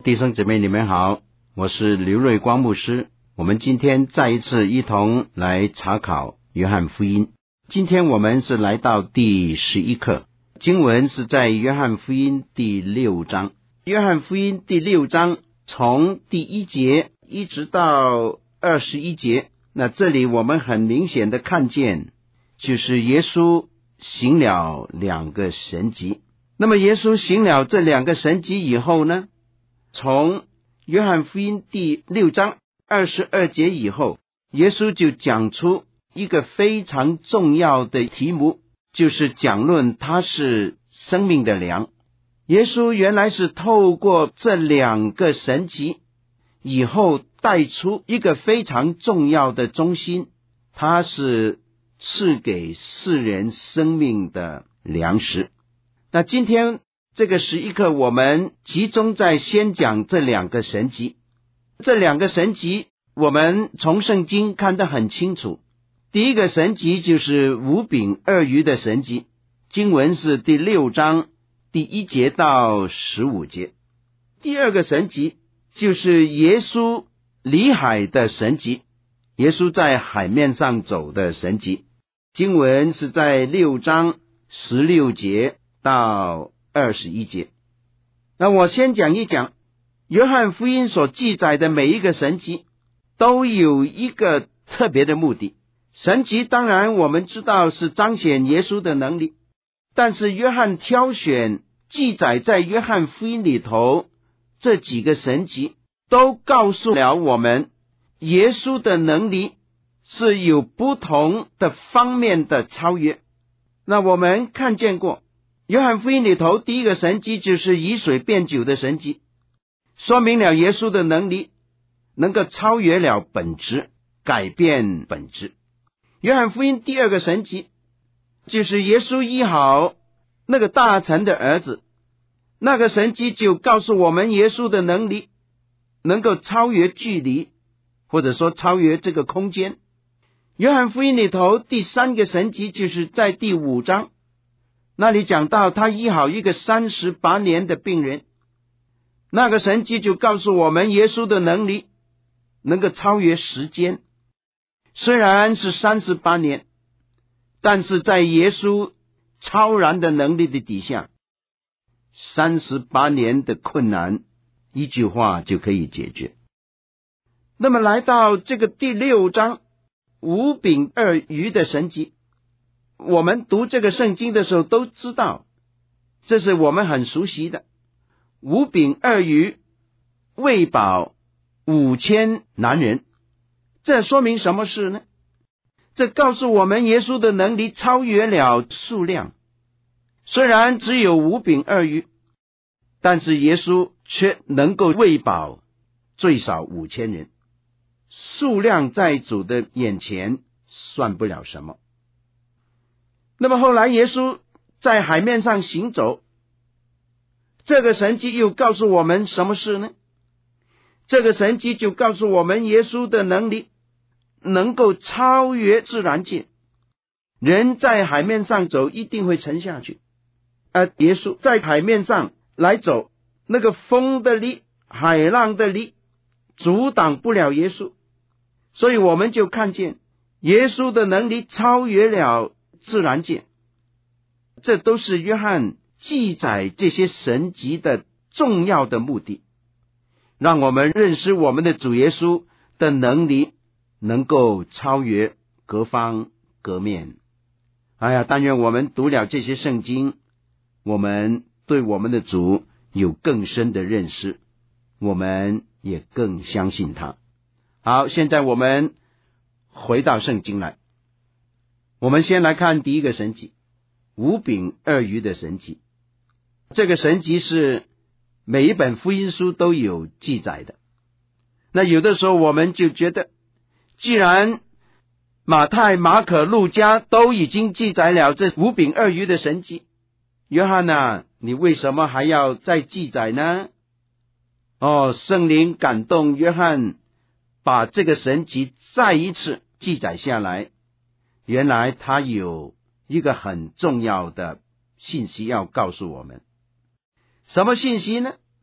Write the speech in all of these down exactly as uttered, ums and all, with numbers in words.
弟兄姊妹，你们好，我是刘瑞光牧师。我们今天再一次一同来查考约翰福音。今天我们是来到第十一课，经文是在约翰福音第六章。约翰福音第六章从第一节一直到二十一节，那这里我们很明显的看见，就是耶稣行了两个神迹。那么耶稣行了这两个神迹以后呢，从约翰福音第六章二十二节以后，耶稣就讲出一个非常重要的题目，就是讲论他是生命的粮。耶稣原来是透过这两个神迹以后带出一个非常重要的中心，他是赐给世人生命的粮食。那今天这个十一课我们集中在先讲这两个神迹。这两个神迹我们从圣经看得很清楚。第一个神迹就是五饼二鱼的神迹，经文是第六章第一节到十五节。第二个神迹就是耶稣离海的神迹，耶稣在海面上走的神迹，经文是在六章十六节到二十一节。那我先讲一讲约翰福音所记载的每一个神迹都有一个特别的目的。神迹当然我们知道是彰显耶稣的能力，但是约翰挑选记载在约翰福音里头这几个神迹，都告诉了我们耶稣的能力是有不同的方面的超越。那我们看见过约翰福音里头第一个神迹就是以水变酒的神迹，说明了耶稣的能力能够超越了本质，改变本质。约翰福音第二个神迹就是耶稣医好那个大臣的儿子，那个神迹就告诉我们耶稣的能力能够超越距离，或者说超越这个空间。约翰福音里头第三个神迹就是在第五章，那里讲到他医好一个三十八年的病人，那个神迹就告诉我们耶稣的能力能够超越时间。虽然是三十八年，但是在耶稣超然的能力的底下，三十八年的困难一句话就可以解决。那么来到这个第六章五饼二鱼的神迹，我们读这个圣经的时候都知道，这是我们很熟悉的。五饼二鱼喂饱五千男人，这说明什么事呢？这告诉我们耶稣的能力超越了数量。虽然只有五饼二鱼，但是耶稣却能够喂饱最少五千人，数量在主的眼前算不了什么。那么后来耶稣在海面上行走，这个神迹又告诉我们什么事呢？这个神迹就告诉我们耶稣的能力能够超越自然界。人在海面上走一定会沉下去，而耶稣在海面上来走，那个风的力，海浪的力阻挡不了耶稣。所以我们就看见耶稣的能力超越了自然界。这都是约翰记载这些神迹的重要的目的，让我们认识我们的主耶稣的能力能够超越各方各面。哎呀，但愿我们读了这些圣经，我们对我们的主有更深的认识，我们也更相信他。好，现在我们回到圣经来，我们先来看第一个神迹，五饼二鱼的神迹。这个神迹是每一本福音书都有记载的。那有的时候我们就觉得，既然马太、马可、路加都已经记载了这五饼二鱼的神迹，约翰啊，你为什么还要再记载呢？哦，圣灵感动约翰把这个神迹再一次记载下来，原来他有一个很重要的信息要告诉我们。什么信息呢？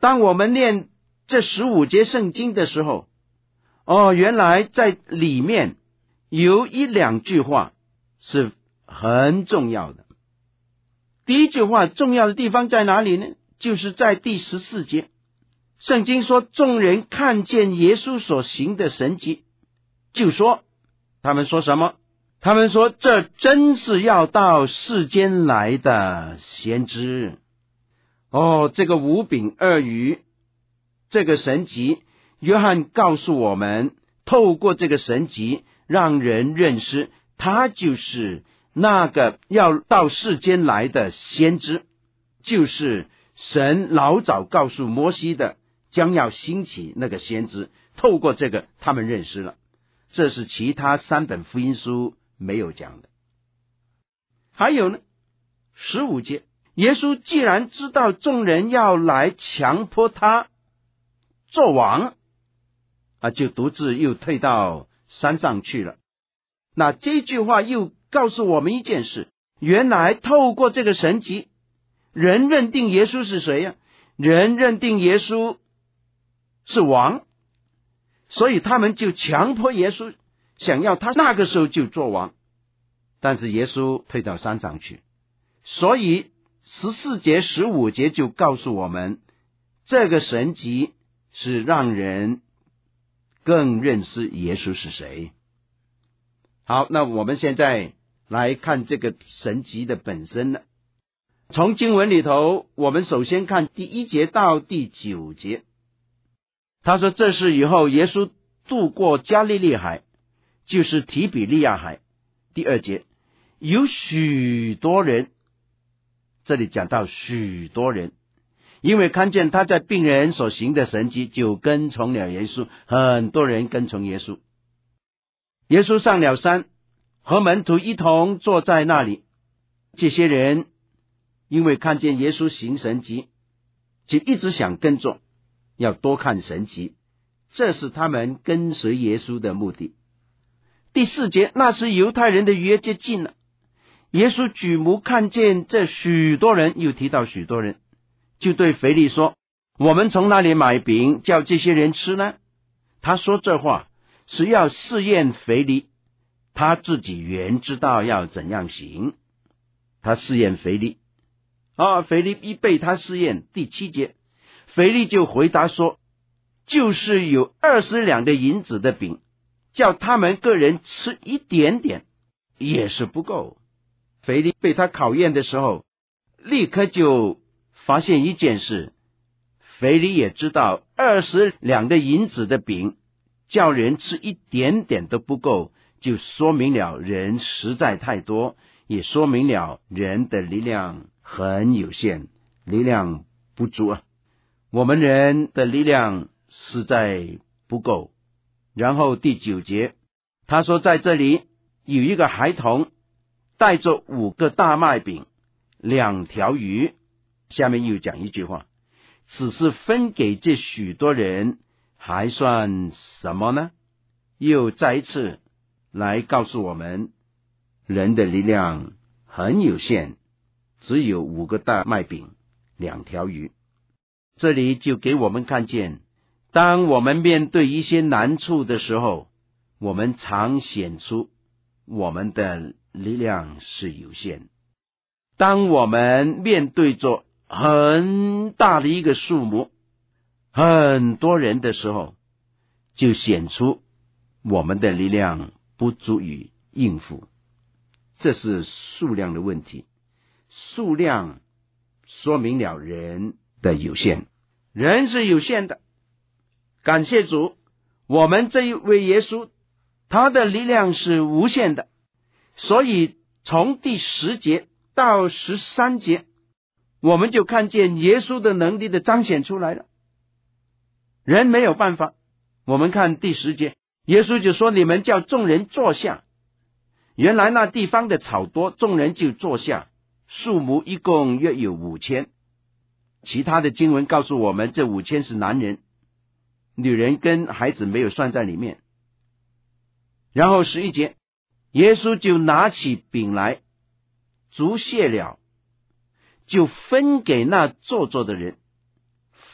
当我们念这十五节圣经的时候，哦，原来在里面有一两句话是很重要的。第一句话重要的地方在哪里呢？就是在第十四节，圣经说众人看见耶稣所行的神迹，就说，他们说什么？他们说这真是要到世间来的先知。哦，这个五饼二鱼这个神迹，约翰告诉我们，透过这个神迹让人认识他就是那个要到世间来的先知，就是神老早告诉摩西的将要兴起那个先知，透过这个他们认识了，这是其他三本福音书没有讲的。还有呢，十五节，耶稣既然知道众人要来强迫他做王啊，就独自又退到山上去了。那这句话又告诉我们一件事，原来透过这个神迹，人认定耶稣是谁呀？人认定耶稣是王，所以他们就强迫耶稣，想要他那个时候就做王。但是耶稣退到山上去，所以十四节十五节就告诉我们，这个神迹是让人更认识耶稣是谁。好，那我们现在来看这个神迹的本身了。从经文里头，我们首先看第一节到第九节。他说这是以后耶稣渡过加利利海，就是提比利亚海。第二节，有许多人，这里讲到许多人，因为看见他在病人所行的神迹，就跟从了耶稣，很多人跟从耶稣。耶稣上了山，和门徒一同坐在那里。这些人因为看见耶稣行神迹，就一直想跟着，要多看神迹，这是他们跟随耶稣的目的。第四节，那时犹太人的逾越节近了，耶稣举目看见这许多人，又提到许多人，就对腓利说，我们从哪里买饼叫这些人吃呢？他说这话是要试验腓利，他自己原知道要怎样行。他试验腓利啊，腓利一被他试验。第七节，腓利就回答说，就是有二十两的银子的饼，叫他们个人吃一点点也是不够。腓利被他考验的时候，立刻就发现一件事，腓利也知道二十两的银子的饼叫人吃一点点都不够，就说明了人实在太多，也说明了人的力量很有限，力量不足啊。我们人的力量实在不够。然后第九节，他说在这里有一个孩童带着五个大麦饼两条鱼，下面又讲一句话，只是分给这许多人还算什么呢？又再一次来告诉我们，人的力量很有限，只有五个大麦饼两条鱼。这里就给我们看见，当我们面对一些难处的时候，我们常显出我们的力量是有限。当我们面对着很大的一个数目，很多人的时候，就显出我们的力量不足以应付。这是数量的问题，数量说明了人的有限，人是有限的。感谢主，我们这一位耶稣，他的力量是无限的。所以从第十节到十三节，我们就看见耶稣的能力的彰显出来了。人没有办法。我们看第十节，耶稣就说，你们叫众人坐下。原来那地方的草多，众人就坐下，数目一共约有五千。其他的经文告诉我们，这五千是男人，女人跟孩子没有算在里面。然后十一节，耶稣就拿起饼来，祝谢了，就分给那坐着的人，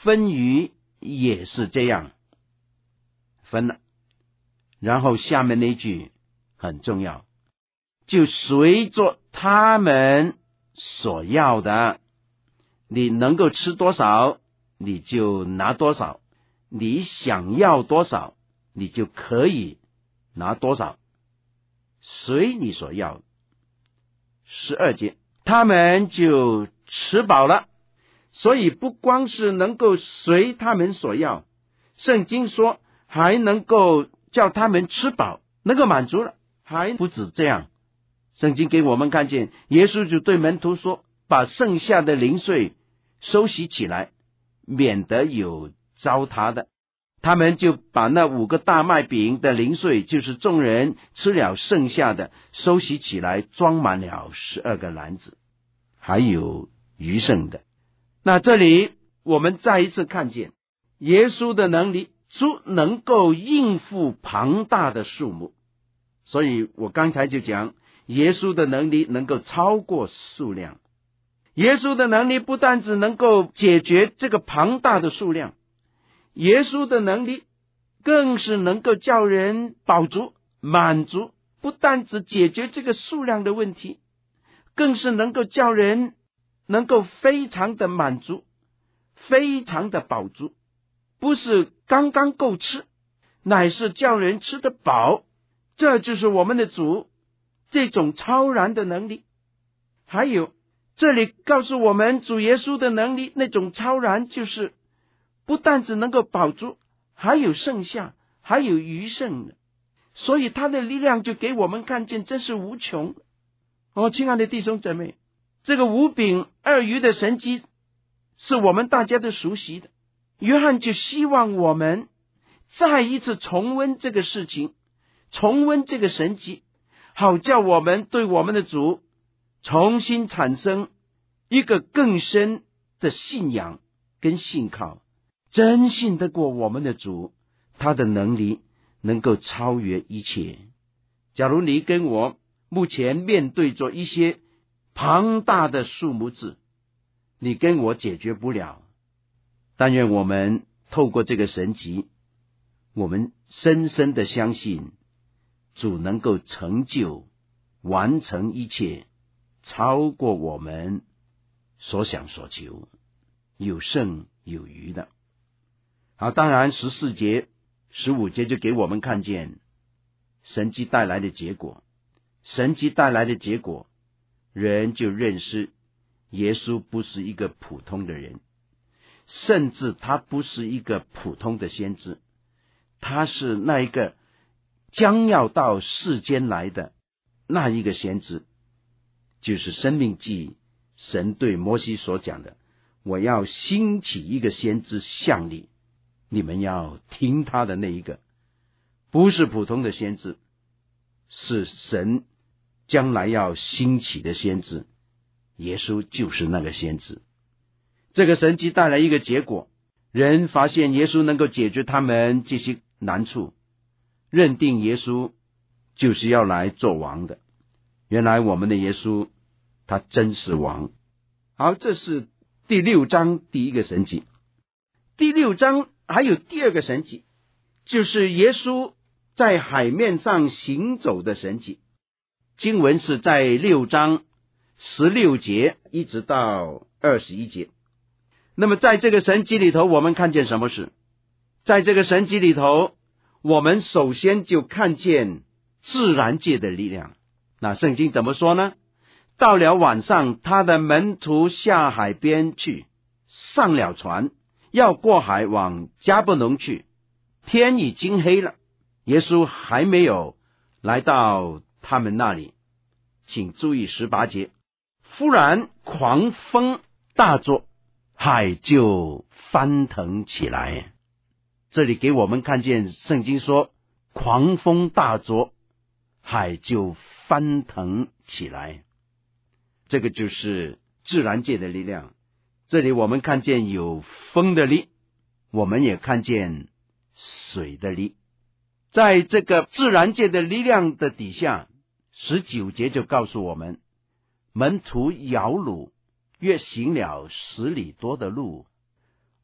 分鱼也是这样分了。然后下面那句很重要，就随着他们所要的，你能够吃多少你就拿多少，你想要多少你就可以拿多少，随你所要。十二节，他们就吃饱了。所以不光是能够随他们所要，圣经说还能够叫他们吃饱，能够满足了。还不止这样，圣经给我们看见，耶稣就对门徒说，把剩下的零碎收拾起来，免得有糟蹋的。他们就把那五个大麦饼的零碎，就是众人吃了剩下的，收拾起来，装满了十二个篮子，还有余剩的。那这里我们再一次看见耶稣的能力，主能够应付庞大的数目。所以我刚才就讲，耶稣的能力能够超过数量。耶稣的能力不但只能够解决这个庞大的数量，耶稣的能力更是能够叫人饱足满足，不但只解决这个数量的问题，更是能够叫人能够非常的满足，非常的饱足，不是刚刚够吃，乃是叫人吃得饱。这就是我们的主这种超然的能力。还有这里告诉我们，主耶稣的能力那种超然，就是不但只能够饱足，还有剩下，还有余剩的。所以他的力量就给我们看见，真是无穷。哦，亲爱的弟兄姊妹，这个五饼二鱼的神迹是我们大家都熟悉的。约翰就希望我们再一次重温这个事情，重温这个神迹，好叫我们对我们的主重新产生一个更深的信仰跟信靠，真信得过我们的主，他的能力能够超越一切。假如你跟我目前面对着一些庞大的数目字，你跟我解决不了，但愿我们透过这个神迹，我们深深的相信主能够成就完成一切，超过我们所想所求，有剩有余的。好，当然十四节十五节就给我们看见神迹带来的结果。神迹带来的结果，人就认识耶稣不是一个普通的人，甚至他不是一个普通的先知，他是那一个将要到世间来的那一个先知，就是申命记神对摩西所讲的，我要兴起一个先知像你，你们要听他的那一个，不是普通的先知，是神将来要兴起的先知，耶稣就是那个先知。这个神迹带来一个结果，人发现耶稣能够解决他们这些难处，认定耶稣就是要来做王的。原来我们的耶稣他真是王。好，这是第六章第一个神迹。第六章还有第二个神迹，就是耶稣在海面上行走的神迹。经文是在六章十六节一直到二十一节。那么在这个神迹里头，我们看见什么事？在这个神迹里头，我们首先就看见自然界的力量。那圣经怎么说呢？到了晚上，他的门徒下海边去，上了船，要过海往迦百农去。天已经黑了，耶稣还没有来到他们那里。请注意十八节，忽然狂风大作，海就翻腾起来。这里给我们看见圣经说狂风大作，海就翻腾起来，这个就是自然界的力量。这里我们看见有风的力，我们也看见水的力。在这个自然界的力量的底下，十九节就告诉我们，门徒摇橹，约行了十里多的路。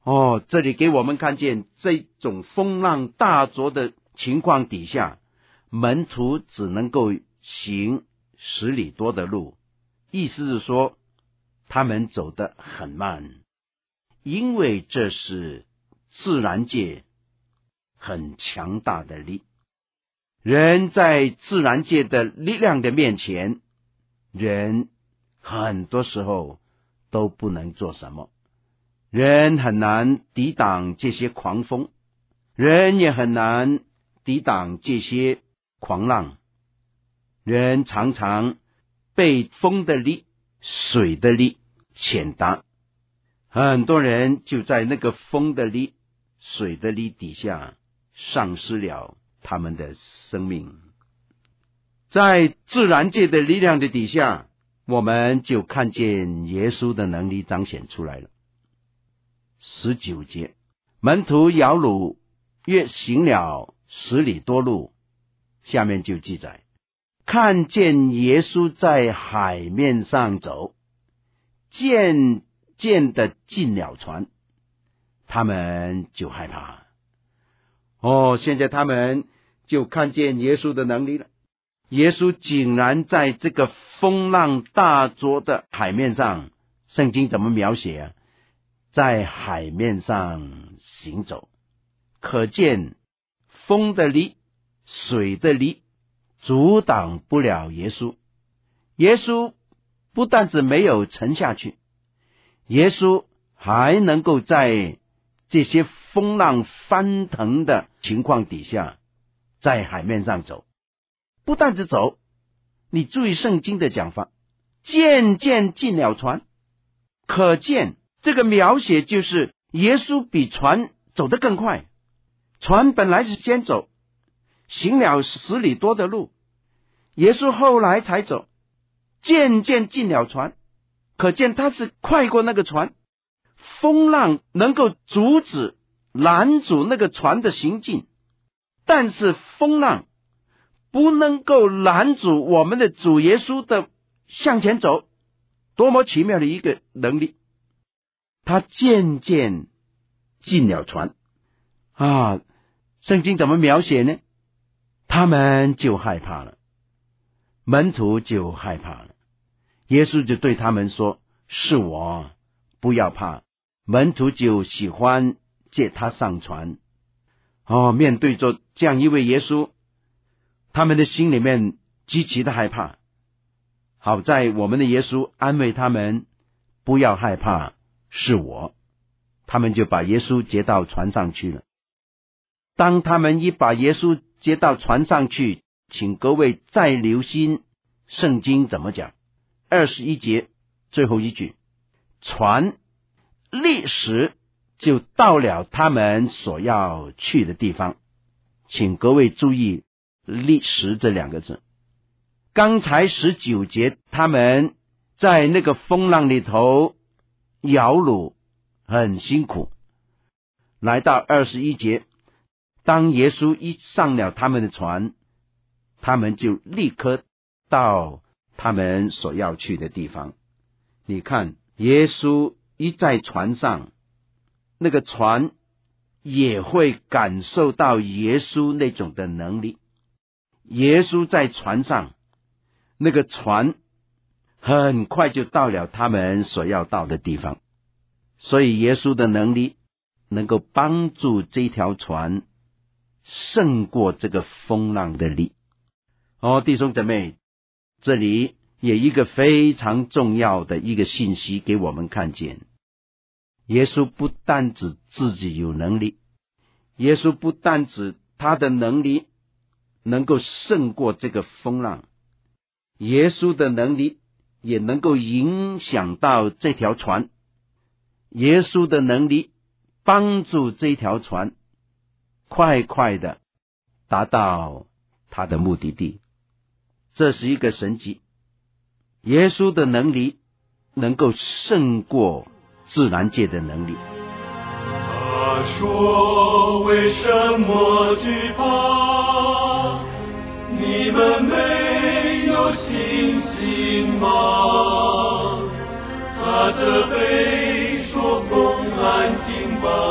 哦，这里给我们看见这种风浪大作的情况底下，门徒只能够行十里多的路，意思是说他们走得很慢，因为这是自然界很强大的力。人在自然界的力量的面前，人很多时候都不能做什么，人很难抵挡这些狂风，人也很难抵挡这些狂浪，人常常被风的力、水的力潜达，很多人就在那个风的力、水的力底下丧失了他们的生命。在自然界的力量的底下，我们就看见耶稣的能力彰显出来了。十九节，门徒摇橹约行了十里多路，下面就记载，看见耶稣在海面上走，渐渐的进了船，他们就害怕。哦，现在他们就看见耶稣的能力了。耶稣竟然在这个风浪大作的海面上，圣经怎么描写啊？在海面上行走，可见风的力、水的力阻挡不了耶稣。耶稣不但只没有沉下去，耶稣还能够在这些风浪翻腾的情况底下，在海面上走。不但只走，你注意圣经的讲法，渐渐进了船，可见这个描写就是耶稣比船走得更快。船本来是先走，行了十里多的路，耶稣后来才走，渐渐进了船，可见他是快过那个船，风浪能够阻止拦阻那个船的行进，但是风浪不能够拦阻我们的主耶稣的向前走。多么奇妙的一个能力！他渐渐进了船啊，圣经怎么描写呢？他们就害怕了，门徒就害怕了。耶稣就对他们说，是我，不要怕。门徒就喜欢借他上船。哦，面对着这样一位耶稣，他们的心里面极其的害怕。好在我们的耶稣安慰他们，不要害怕，是我。他们就把耶稣接到船上去了。当他们一把耶稣接到船上去，请各位再留心圣经怎么讲。二十一节最后一句，船立时就到了他们所要去的地方。请各位注意立时这两个字。刚才十九节他们在那个风浪里头摇橹很辛苦，来到二十一节，当耶稣一上了他们的船，他们就立刻到他们所要去的地方。你看耶稣一在船上，那个船也会感受到耶稣那种的能力。耶稣在船上，那个船很快就到了他们所要到的地方。所以耶稣的能力能够帮助这条船胜过这个风浪的力。哦，弟兄姊妹，这里也一个非常重要的一个信息给我们看见。耶稣不但指自己有能力，耶稣不但指他的能力能够胜过这个风浪，耶稣的能力也能够影响到这条船，耶稣的能力帮助这条船快快的达到他的目的地。这是一个神迹，耶稣的能力能够胜过自然界的能力。 他说，为什么惧怕？你们没有信心吗？他责备说，风安静吧，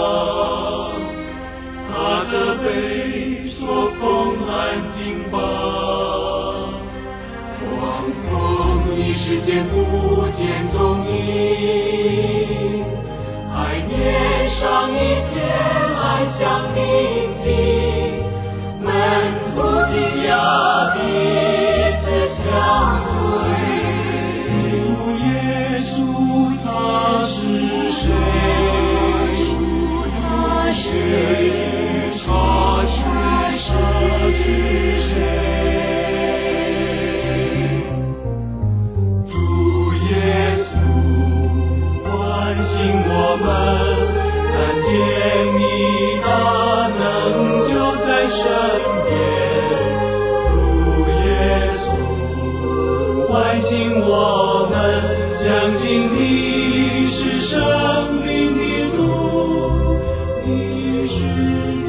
所风安静吧。狂风一时间不见踪影，海面上一片安详宁静，门徒惊讶彼此相对，主耶稣他是谁？他是谁？他是谁？主耶稣唤醒我们，看见你大能就在身边。主耶稣唤醒我们，相信你是生命的主，你是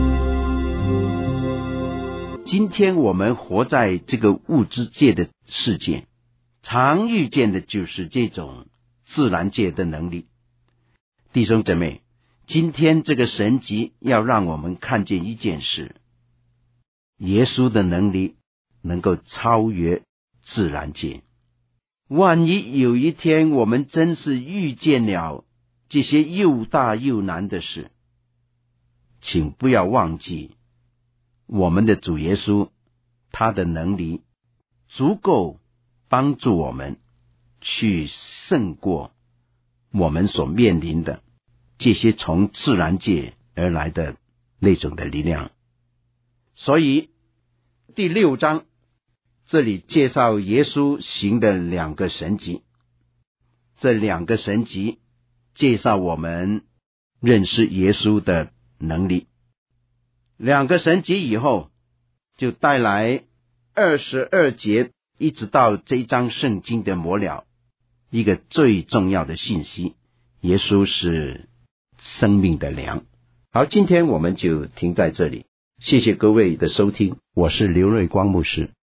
主。 今天我们活在这个物质界的世界，常遇见的就是这种自然界的能力。弟兄姊妹，今天这个神迹要让我们看见一件事，耶稣的能力能够超越自然界。万一有一天我们真是遇见了这些又大又难的事，请不要忘记我们的主耶稣，他的能力足够帮助我们去胜过我们所面临的这些从自然界而来的那种的力量。所以第六章这里介绍耶稣行的两个神迹，这两个神迹介绍我们认识耶稣的能力。两个神迹以后，就带来二十二节一直到这一章圣经的末了一个最重要的信息，耶稣是生命的粮。好，今天我们就停在这里，谢谢各位的收听，我是刘瑞光牧师。